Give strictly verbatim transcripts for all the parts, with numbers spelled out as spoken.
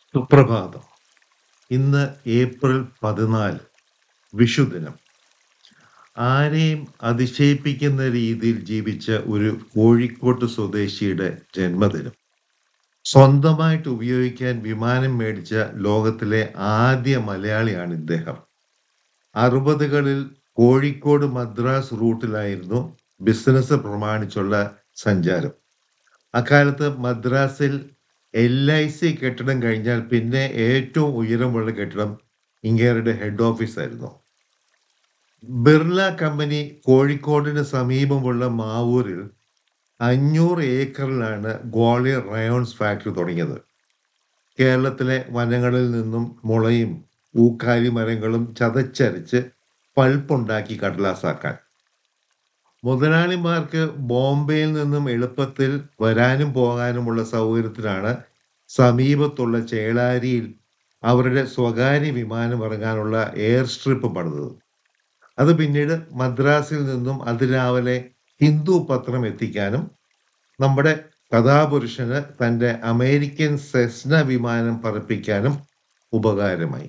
സുപ്രഭാതം. ഇന്ന് ഏപ്രിൽ പതിനാല്, വിഷുദിനം. ആരെയും അതിശയിപ്പിക്കുന്ന രീതിയിൽ ജീവിച്ച ഒരു കോഴിക്കോട്ട് സ്വദേശിയുടെ ജന്മദിനം. സ്വന്തമായിട്ട് ഉപയോഗിക്കാൻ വിമാനം മേടിച്ച ലോകത്തിലെ ആദ്യ മലയാളിയാണ് ഇദ്ദേഹം. അറുപതുകളിൽ കോഴിക്കോട് മദ്രാസ് റൂട്ടിലായിരുന്നു ബിസിനസ് പ്രമാണിച്ചുള്ള സഞ്ചാരം. അക്കാലത്ത് മദ്രാസിൽ എൽ ഐ സി കെട്ടിടം കഴിഞ്ഞാൽ പിന്നെ ഏറ്റവും ഉയരമുള്ള കെട്ടിടം ഇങ്ങേരുടെ ഹെഡ് ഓഫീസായിരുന്നു. ബിർള കമ്പനി കോഴിക്കോടിന് സമീപമുള്ള മാവൂരിൽ അഞ്ഞൂറ് ഏക്കറിലാണ് ഗ്വാളിയർ റയോൺസ് ഫാക്ടറി തുടങ്ങിയത്. കേരളത്തിലെ വനങ്ങളിൽ നിന്നും മുളയും ഊക്കാലി മരങ്ങളും ചതച്ചരച്ച് പൾപ്പുണ്ടാക്കി കടലാസാക്കാൻ. മുതലാളിമാർക്ക് ബോംബെയിൽ നിന്നും എളുപ്പത്തിൽ വരാനും പോകാനുമുള്ള സൗകര്യത്തിനാണ് സമീപത്തുള്ള ചേളാരിയിൽ അവരുടെ സ്വകാര്യ വിമാനം ഇറങ്ങാനുള്ള എയർ സ്ട്രിപ്പ് പണിതത്. അത് പിന്നീട് മദ്രാസിൽ നിന്നും അതിരാവിലെ ഹിന്ദു പത്രം എത്തിക്കാനും നമ്മുടെ കഥാപുരുഷന് തൻ്റെ അമേരിക്കൻ സെസ്ന വിമാനം പറപ്പിക്കാനും ഉപകാരമായി.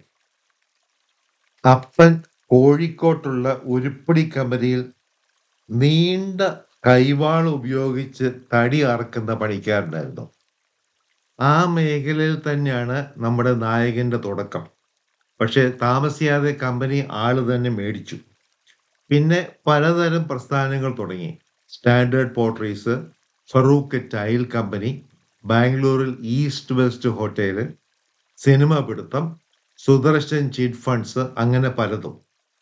അപ്പൻ കോഴിക്കോട്ടുള്ള ഉരുപ്പടി കമ്പനിയിൽ നീണ്ട കൈവാൾ ഉപയോഗിച്ച് തടി അറക്കുന്ന പണിക്കാരനായിരുന്നു. ആ മേഖലയിൽ തന്നെയാണ് നമ്മുടെ നായകന്റെ തുടക്കം. പക്ഷെ താമസിയാതെ കമ്പനി ആള് തന്നെ മേടിച്ചു. പിന്നെ പലതരം പ്രസ്ഥാനങ്ങൾ തുടങ്ങി. Standard potteries, Farooq tile company, ബാംഗ്ലൂരിൽ ഈസ്റ്റ് വെസ്റ്റ് ഹോട്ടല്, സിനിമ പിടുത്തം, സുദർശൻ ചിറ്റ് ഫണ്ട്സ്, അങ്ങനെ പലതും.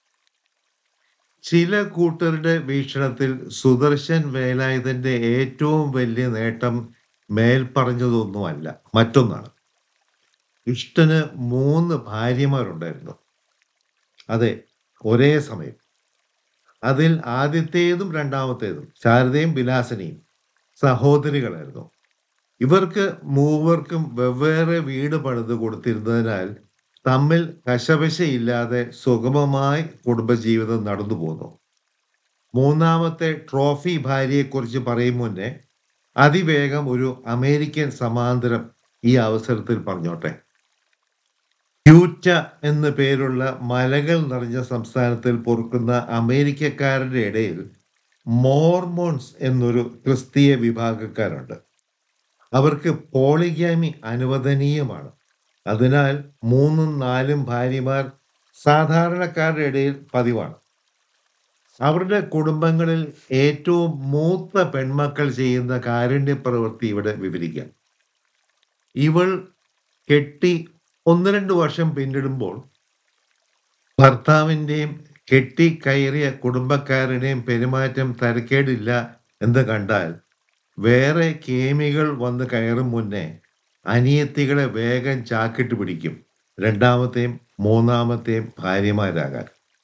ചില കൂട്ടരുടെ വീക്ഷണത്തിൽ സുദർശൻ വേലായുധന്റെ ഏറ്റവും വലിയ നേട്ടം മേൽപ്പറഞ്ഞതൊന്നുമല്ല, മറ്റൊന്നാണ്. ഇഷ്ടന് മൂന്ന് ഭാര്യമാരുണ്ടായിരുന്നു. അതെ, ഒരേ സമയം. അതിൽ ആദ്യത്തേതും രണ്ടാമത്തേതും ശാരദയും വിലാസനയും സഹോദരികളായിരുന്നു. ഇവർക്ക് മൂവർക്കും വെവ്വേറെ വീട് പണിത് കൊടുത്തിരുന്നതിനാൽ തമ്മിൽ കശപശയില്ലാതെ സുഗമമായി കുടുംബജീവിതം നടന്നു പോന്നു. മൂന്നാമത്തെ ട്രോഫി ഭാര്യയെക്കുറിച്ച് പറയും മുന്നേ അതിവേഗം ഒരു അമേരിക്കൻ സമാന്തരം ഈ അവസരത്തിൽ പറഞ്ഞോട്ടെ. യൂറ്റ എന്നു പേരുള്ള മലകൾ നിറഞ്ഞ സംസ്ഥാനത്തിൽ പൊറുക്കുന്ന അമേരിക്കക്കാരുടെ ഇടയിൽ മോർമോൺസ് എന്നൊരു ക്രിസ്തീയ വിഭാഗക്കാരുണ്ട്. അവർക്ക് പോളിഗാമി അനുവദനീയമാണ്. അതിനാൽ മൂന്നും നാലും ഭാര്യമാർ സാധാരണക്കാരുടെ ഇടയിൽ പതിവാണ്. അവരുടെ കുടുംബങ്ങളിൽ ഏറ്റവും മൂത്ത പെൺമക്കൾ ചെയ്യുന്ന കാരുണ്യ പ്രവൃത്തി ഇവിടെ വിവരിക്കാം. ഇവൾ കെട്ടി ഒന്ന് രണ്ട് വർഷം പിന്നിടുമ്പോൾ ഭർത്താവിൻ്റെയും കെട്ടി കയറിയ കുടുംബക്കാരുടെയും പെരുമാറ്റം തരക്കേടില്ല എന്ന് കണ്ടാൽ വേറെ കേമികൾ വന്ന് കയറും മുന്നേ അനിയത്തികളെ വേഗം ചാക്കിട്ട് പിടിക്കും, രണ്ടാമത്തെയും മൂന്നാമത്തെയും ഭാര്യമാരാകാൻ.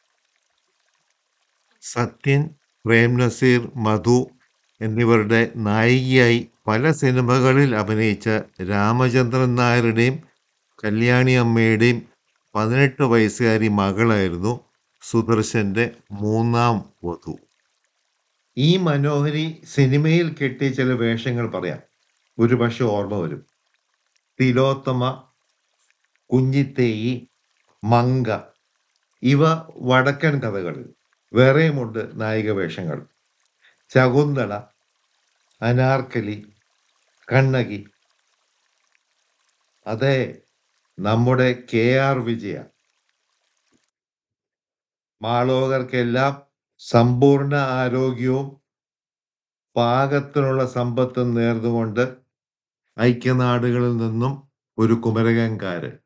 സത്യൻ, പ്രേം നസീർ, മധു എന്നിവരുടെ നായികയായി പല സിനിമകളിൽ അഭിനയിച്ച രാമചന്ദ്രൻ നായരുടെയും കല്യാണി അമ്മയുടെയും പതിനെട്ട് വയസ്സുകാരി മകളായിരുന്നു സുദർശന്റെ മൂന്നാം വധു. ഈ മനോഹരി സിനിമയിൽ കെട്ടിയ ചില വേഷങ്ങൾ പറയാം, ഒരു പക്ഷെ ഓർമ്മ വരും. തിലോത്തമ, കുഞ്ഞിത്തേയി, മങ്ക, ഇവ വടക്കൻ കഥകളിൽ. വേറെയുമുണ്ട് നായിക വേഷങ്ങൾ. ശകുന്തള, അനാർക്കലി, കണ്ണകി. അതെ, നമ്മുടെ കെ ആർ വിജയ. മാളോകർക്കെല്ലാം സമ്പൂർണ്ണ ആരോഗ്യവും പാകത്തിനുള്ള സമ്പത്തും നേർന്നുകൊണ്ട് ഐക്യനാടുകളിൽ നിന്നും ഒരു കുമരകംകാരൻ.